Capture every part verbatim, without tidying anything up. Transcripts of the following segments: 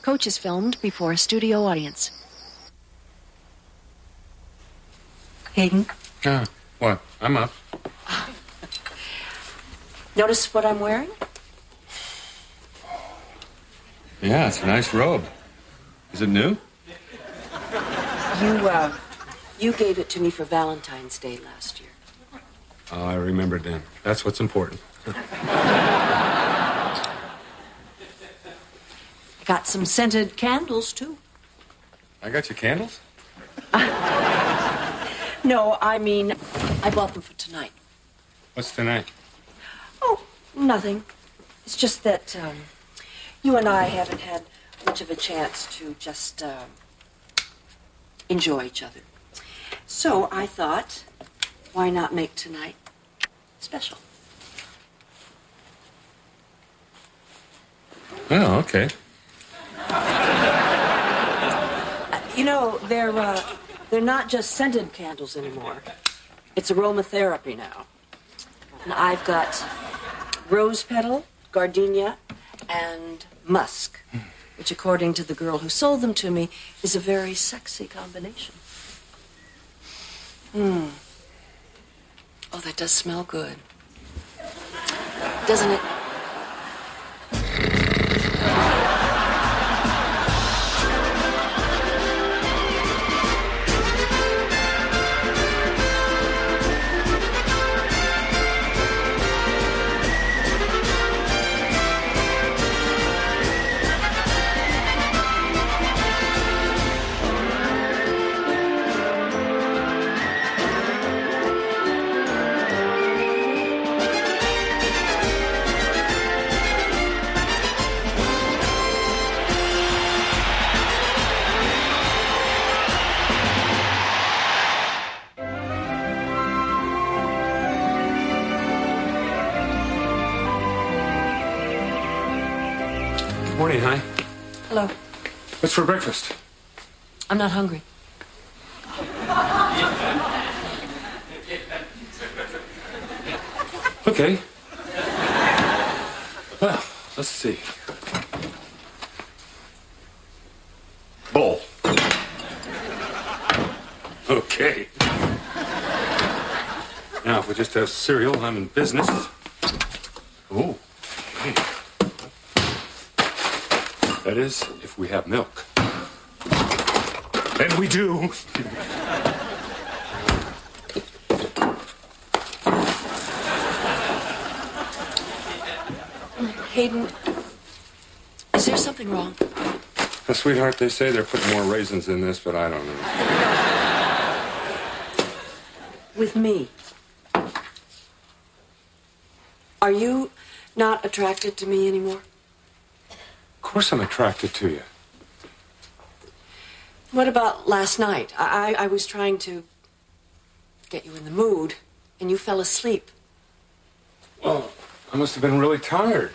Coach is filmed before a studio audience. Hayden? Yeah, what? I'm up. Notice what I'm wearing? Yeah, it's a nice robe. Is it new? You, uh, you gave it to me for Valentine's Day last year. Oh, I remembered then. That's what's important. I got some scented candles, too. I got you candles? No, I mean, I bought them for tonight. What's tonight? Oh, nothing. It's just that um, you and I haven't had much of a chance to just uh, enjoy each other. So I thought, why not make tonight special? Oh, okay. Uh, you know, they're uh, they're not just scented candles anymore. It's aromatherapy now. And I've got rose petal, gardenia, and musk, which, according to the girl who sold them to me, is a very sexy combination. Hmm. Oh, that does smell good. Doesn't it? Morning, honey. Hello. What's for breakfast? I'm not hungry. Okay. Well, let's see. Bowl. Okay. Now, if we just have cereal, I'm in business. Oh. Okay. That is, if we have milk. And we do. Hayden, is there something wrong? Now, sweetheart, they say they're putting more raisins in this, but I don't know. With me. Are you not attracted to me anymore? Of course I'm attracted to you. What about last night? I, I, I was trying to get you in the mood, and you fell asleep. Well, I must have been really tired.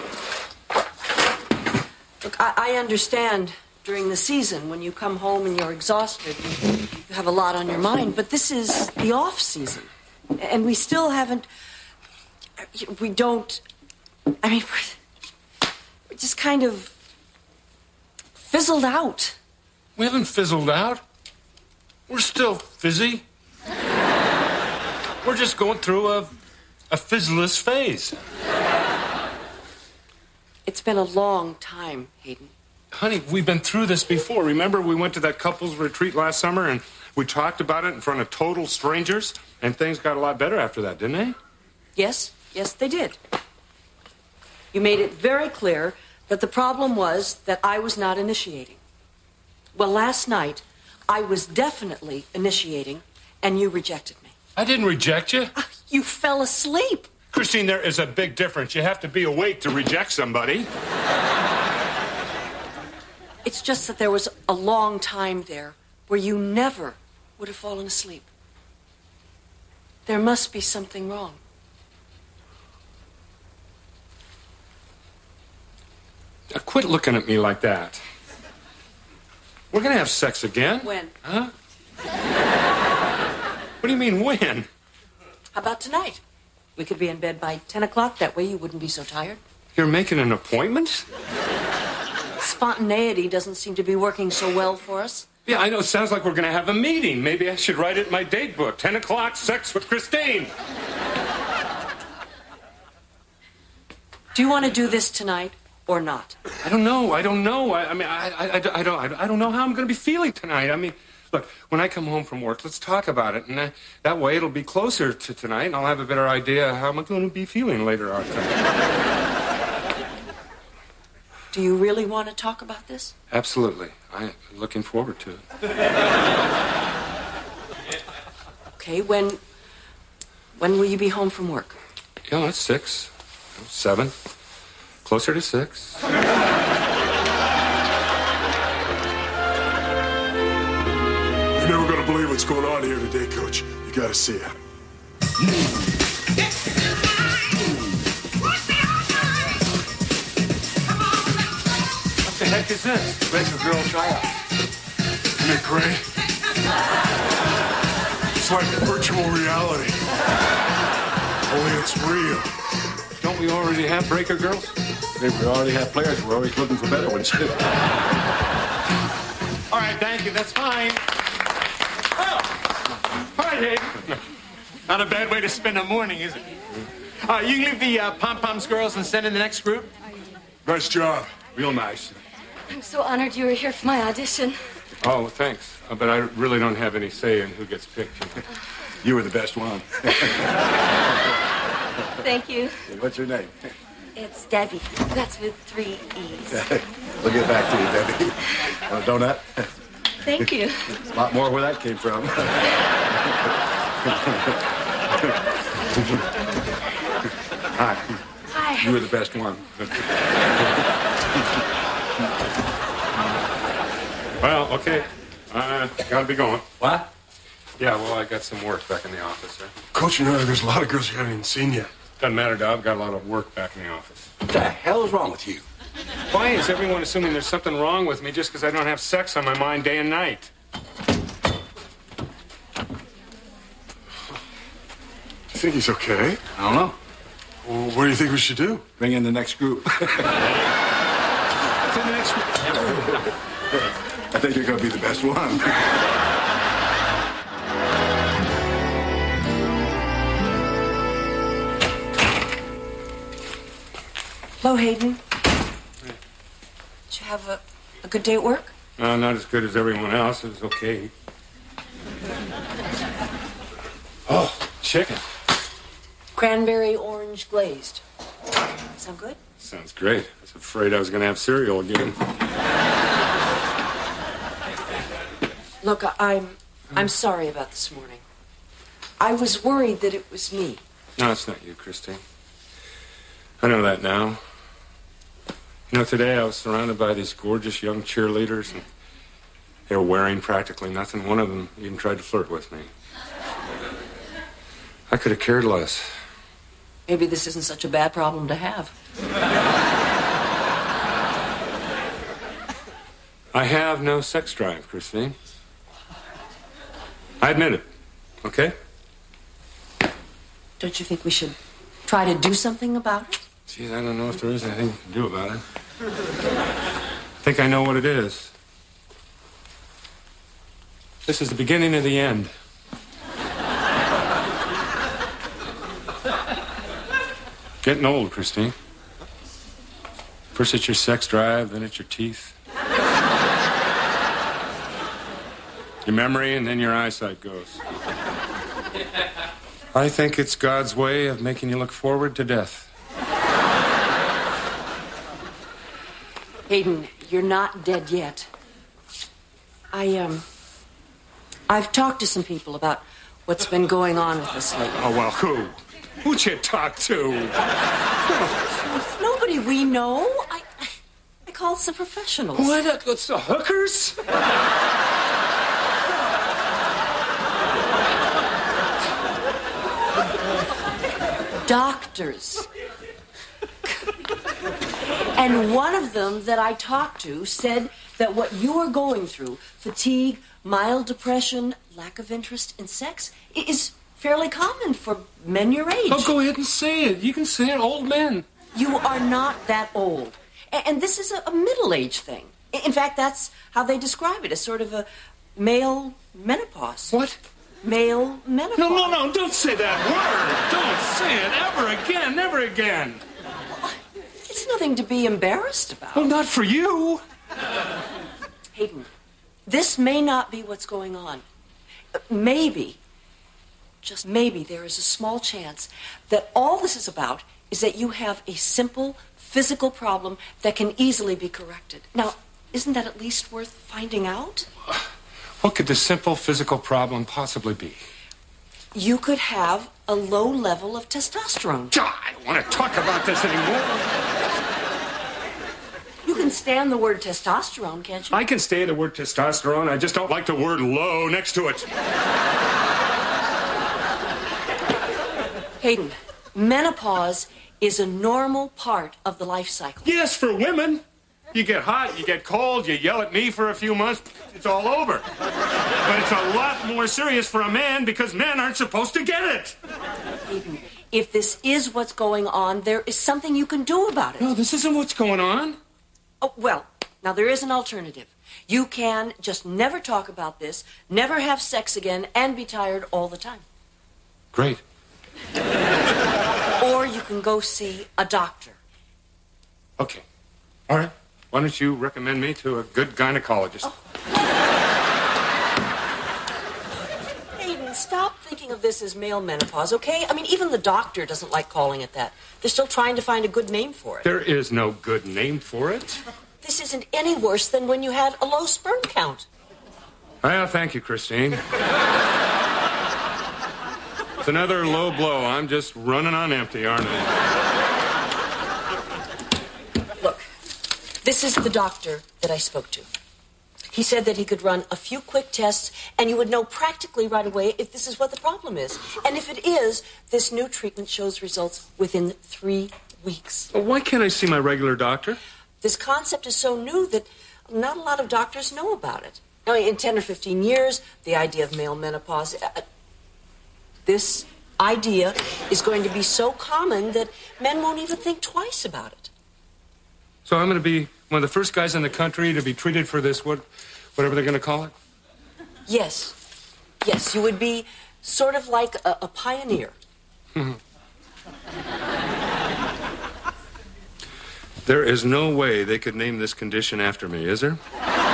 Look, I, I understand during the season when you come home and you're exhausted, you, you have a lot on your mind, but this is the off season, and we still haven't, we don't, I mean, we're, we're just kind of fizzled out. We haven't fizzled out. We're still fizzy. We're just going through a, a fizzless phase. It's been a long time, Hayden. Honey, we've been through this before. Remember we went to that couples retreat last summer and we talked about it in front of total strangers? And things got a lot better after that, didn't they? Yes, yes, they did. You made it very clear that the problem was that I was not initiating. Well, last night, I was definitely initiating, and you rejected me. I didn't reject you. Uh, you fell asleep. Christine, there is a big difference. You have to be awake to reject somebody. It's just that there was a long time there where you never would have fallen asleep. There must be something wrong. Now, quit looking at me like that. We're going to have sex again. When? Huh? What do you mean, when? How about tonight? We could be in bed by ten o'clock. That way you wouldn't be so tired. You're making an appointment? spontaneity doesn't seem to be working so well for us. Yeah, I know. It sounds like we're going to have a meeting. Maybe I should write it in my date book. Ten o'clock, sex with Christine. Do you want to do this tonight or not? I don't know. I don't know. I, I mean, I, I, I, I don't. I don't know how I'm going to be feeling tonight. I mean, look, when I come home from work, let's talk about it, and uh, that way it'll be closer to tonight, and I'll have a better idea how I'm going to be feeling later on tonight. Do you really want to talk about this? Absolutely. I'm looking forward to it. Okay. When? When will you be home from work? Yeah, that's six. Seven. Closer to six. You're never going to believe what's going on here today, Coach. You got to see it. What the heck is this? Breaker Girl tryout. Isn't it great? It's like virtual reality. Only it's real. Don't we already have Breaker Girls? If we already have players, we're always looking for better ones. All right, thank you. That's fine. Oh, all right, Hayden. Not a bad way to spend a morning, is it? Uh, you can leave the uh, pom-poms girls and send in the next group. Nice job. Real nice. I'm so honored you were here for my audition. Oh, thanks. Uh, but I really don't have any say in who gets picked. You know? You were the best one. Thank you. What's your name? It's Debbie. That's with three E's. We'll get back to you, Debbie. Want a donut? Thank you. A lot more where that came from. Hi. Hi. You were the best one. Well, okay. Uh, gotta be going. What? Yeah, well, I got some work back in the office, sir. Coach, you know, there's a lot of girls you haven't even seen yet. Doesn't matter, Doc. I've got a lot of work back in the office. What the hell is wrong with you? Why is everyone assuming there's something wrong with me just because I don't have sex on my mind day and night? You think he's okay? I don't know. Well, what do you think we should do? Bring in the next group. What's in the next group? I think you're going to be the best one. Hello, Hayden. Did you have a, a good day at work? No, not as good as everyone else. It was okay. Oh, chicken. Cranberry orange glazed. Sound good? Sounds great. I was afraid I was going to have cereal again. Look, I- I'm I'm sorry about this morning. I was worried that it was me. No, it's not you, Christine. I know that now. You know, today I was surrounded by these gorgeous young cheerleaders, and they were wearing practically nothing. One of them even tried to flirt with me. I could have cared less. Maybe this isn't such a bad problem to have. I have no sex drive, Christine. I admit it, okay? Don't you think we should try to do something about it? Geez, I don't know if there is anything you can do about it. I think I know what it is. This is the beginning of the end. Getting old, Christine. First it's your sex drive, then it's your teeth. Your memory, and then your eyesight goes. I think it's God's way of making you look forward to death. Hayden, you're not dead yet. I, um... I've talked to some people about what's been going on with us lately. Oh, well, who? Who'd you talk to? Nobody we know. I, I called some professionals. What? What's the hookers? Doctors. And one of them that I talked to said that what you are going through, fatigue, mild depression, lack of interest in sex, is fairly common for men your age. Oh, go ahead and say it. You can say it, old men. You are not that old. A- And this is a, a middle-age thing. In fact, that's how they describe it, as sort of a male menopause. What? Male menopause. No, no, no, don't say that word. Don't say it ever again, never again. It's nothing to be embarrassed about. Well, not for you. Hayden, this may not be what's going on. Maybe, just maybe, there is a small chance that all this is about is that you have a simple physical problem that can easily be corrected. Now, isn't that at least worth finding out? What could the simple physical problem possibly be? You could have a low level of testosterone. I don't want to talk about this anymore. You can stand the word testosterone, can't you? I can say the word testosterone. I just don't like the word low next to it. Hayden, menopause is a normal part of the life cycle. Yes, for women. You get hot, you get cold, you yell at me for a few months, it's all over. But it's a lot more serious for a man because men aren't supposed to get it. Hayden, if this is what's going on, there is something you can do about it. No, this isn't what's going on. Oh, well, now there is an alternative. You can just never talk about this, never have sex again, and be tired all the time. Great. Or you can go see a doctor. Okay. All right. Why don't you recommend me to a good gynecologist? Oh. Hayden, stop thinking of this as male menopause, okay? I mean, even the doctor doesn't like calling it that. They're still trying to find a good name for it. There is no good name for it. This isn't any worse than when you had a low sperm count. Well, thank you, Christine. It's another low blow. I'm just running on empty, aren't I? Look, this is the doctor that I spoke to. He said that he could run a few quick tests and you would know practically right away if this is what the problem is. And if it is, this new treatment shows results within three weeks. Well, why can't I see my regular doctor? This concept is so new that not a lot of doctors know about it. Now, in ten or fifteen years, the idea of male menopause, uh, this idea is going to be so common that men won't even think twice about it. So I'm going to be one of the first guys in the country to be treated for this, what, whatever they're going to call it? Yes. Yes, you would be sort of like a, a pioneer. There is no way they could name this condition after me, is there?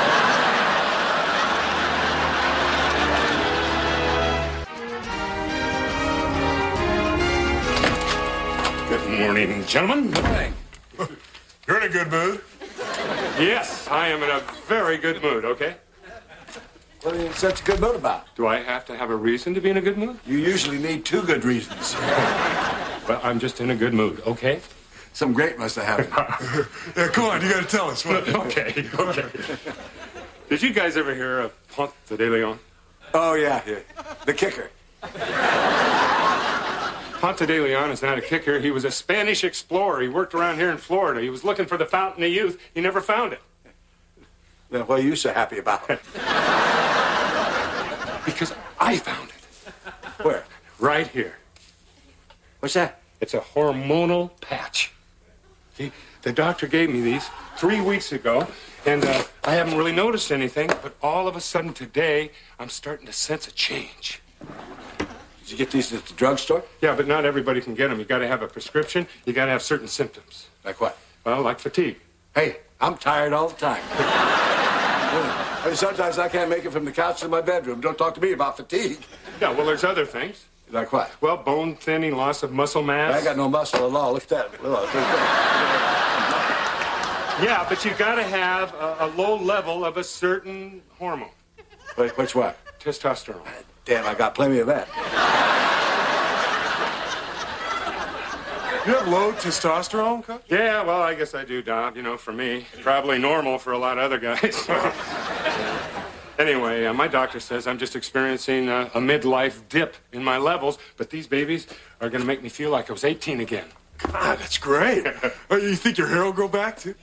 Good morning, gentlemen. Good morning. You're in a good mood. Yes, I am in a very good mood, okay? What are you in such a good mood about? Do I have to have a reason to be in a good mood? You usually need two good reasons. Well, I'm just in a good mood, okay? Some great must have happened. Yeah, come on, you gotta tell us. What? Okay, okay. Did you guys ever hear of Ponce de Leon? Oh, yeah, yeah. The kicker. Ponce de Leon is not a kicker. He was a Spanish explorer. He worked around here in Florida. He was looking for the Fountain of Youth. He never found it. Then what are you so happy about? Because I found it. Where? Right here. What's that? It's a hormonal patch. See, the doctor gave me these three weeks ago, and uh, I haven't really noticed anything, but all of a sudden today, I'm starting to sense a change. Did you get these at the drugstore? Yeah, but not everybody can get them. You got to have a prescription. You got to have certain symptoms. Like what? Well, like fatigue. Hey, I'm tired all the time. I mean, sometimes I can't make it from the couch to my bedroom. Don't talk to me about fatigue. Yeah, well, there's other things. Like what? Well, bone thinning, loss of muscle mass. I got no muscle at all. Look at that. Look at that. Yeah, but you got to have a, a low level of a certain hormone. Wait, which one? Testosterone. Damn, I got plenty of that. You have low testosterone, Coach? Yeah, well, I guess I do, Doc. You know, for me. Probably normal for a lot of other guys. Anyway, uh, my doctor says I'm just experiencing a, a midlife dip in my levels, but these babies are going to make me feel like I was eighteen again. God, that's great. Oh, you think your hair will go back, too?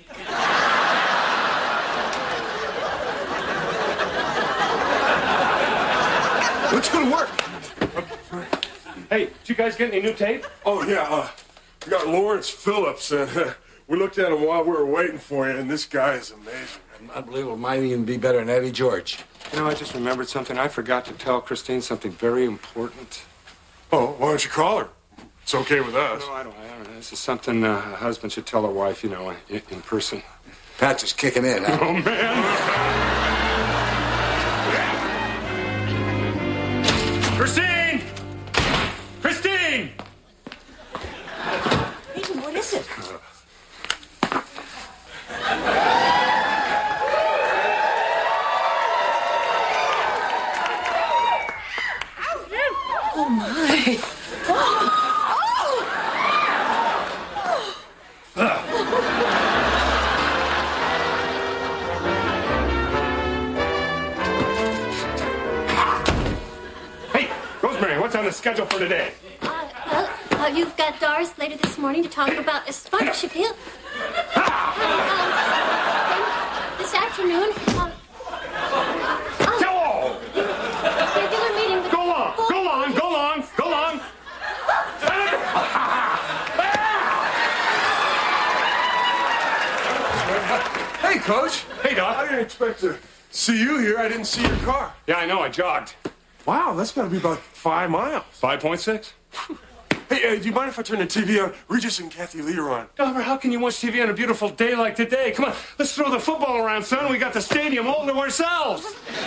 Let's go to work. Hey, did you guys get any new tape? Oh, yeah. Uh, we got Lawrence Phillips. Uh, we looked at him while we were waiting for you, and this guy is amazing. Unbelievable. Might even be better than Eddie George. You know, I just remembered something. I forgot to tell Christine something very important. Oh, why don't you call her? It's okay with us. No, I don't. I don't. This is something uh, a husband should tell a wife, you know, in, in person. Patch is kicking in, huh? Oh, man. Christine! Christine! Aiden, what is it? Oh, my. Hey, Rosemary, what's on the schedule for today? Uh, well, uh, you've got Doris later this morning to talk about a sponsorship deal. Uh, um, this afternoon, um, Go! regular meeting with... Go on! Go on! Go on! Go on! Hey, Coach. Hey, Doc. I didn't expect to see you here. I didn't see your car. Yeah, I know. I jogged. Wow, that's got to be about five miles. five point six? Hey, uh, do you mind if I turn the T V on? Regis and Kathy Lee are on. Dauber, how can you watch T V on a beautiful day like today? Come on, let's throw the football around, son. We got the stadium all to ourselves.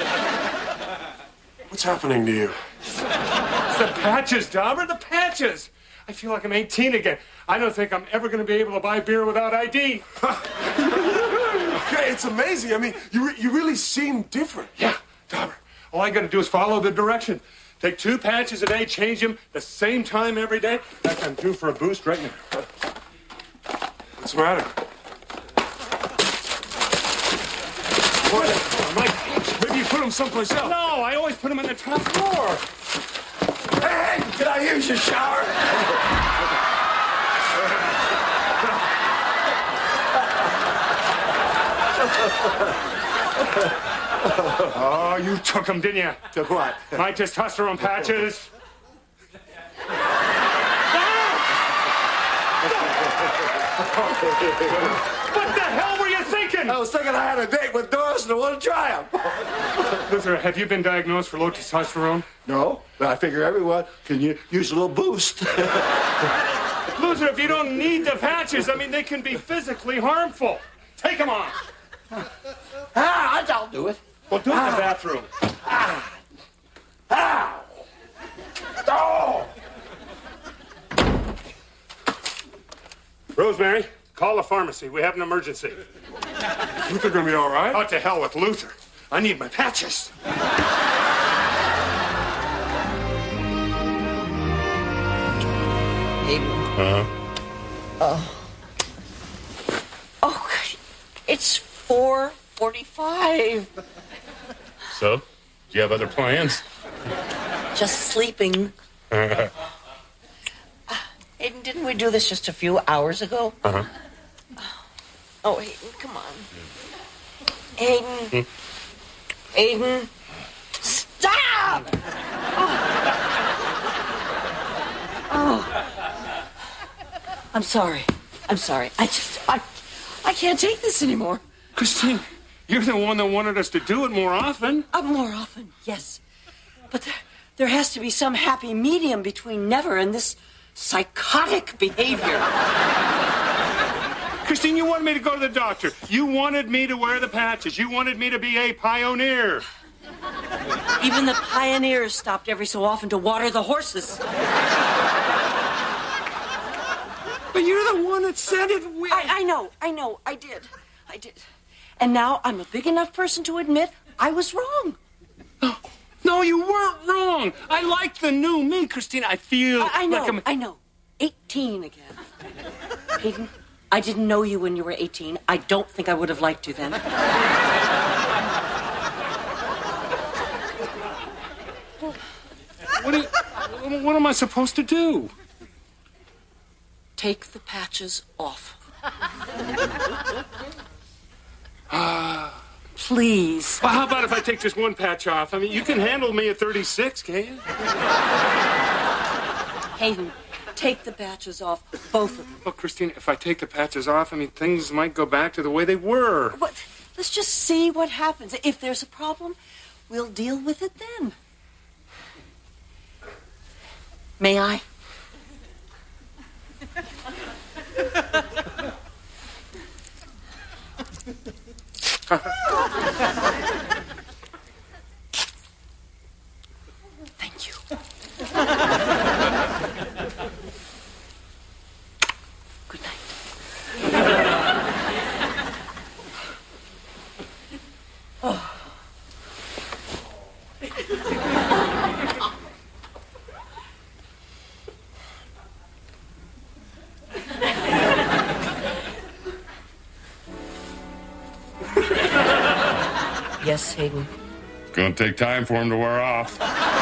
What's happening to you? It's the patches, Dauber, the patches. I feel like I'm eighteen again. I don't think I'm ever going to be able to buy beer without I D. Okay, it's amazing. I mean, you re- you really seem different. Yeah, Dauber, all I got to do is follow the direction. Take two patches a day, change them the same time every day. That's I'm due for a boost right now. What's the matter? What? My patches. Maybe you put them someplace else. No, I always put them in the top drawer. Hey, can I use your shower? Oh, you took them, didn't you? Took what? My testosterone patches. What the hell were you thinking? I was thinking I had a date with Doris and I want to try him. Luther, have you been diagnosed for low testosterone? No, but I figure everyone can u- use a little boost. Luther, if you don't need the patches, I mean, they can be physically harmful. Take them off. Ah, I'll do it. Well, do it in the bathroom. Ow! Oh! Rosemary, call the pharmacy. We have an emergency. Luther gonna be all right? Out to hell with Luther. I need my patches. Aiden. Uh-huh. Oh, it's four forty-five. So, do you have other plans? Just sleeping. Uh, Aiden, didn't we do this just a few hours ago? Uh-huh. Oh, Aiden, come on. Aiden. Hmm? Aiden. Stop! Oh. Oh. I'm sorry. I'm sorry. I just, I, I can't take this anymore. Christine, you're the one that wanted us to do it more often. Uh, more often, yes. But there, there has to be some happy medium between never and this psychotic behavior. Christine, you wanted me to go to the doctor. You wanted me to wear the patches. You wanted me to be a pioneer. Even the pioneers stopped every so often to water the horses. But you're the one that said it. We... I, I know, I know, I did. I did. And now I'm a big enough person to admit I was wrong. No, no, you weren't wrong. I like the new me, Christine. I feel I, I know, like I'm... I know. eighteen again. Hayden, I didn't know you when you were eighteen. I don't think I would have liked you then. What, do you, what am I supposed to do? Take the patches off. Please. Well, how about if I take just one patch off? I mean, you can handle me at thirty-six, can't you? Hayden, take the patches off, both of them. Well, Christine, if I take the patches off, I mean, things might go back to the way they were. What? Let's just see what happens. If there's a problem, we'll deal with it then. May I? Thank you. Good night. Oh. Yes, Hayden. It's gonna take time for him to wear off.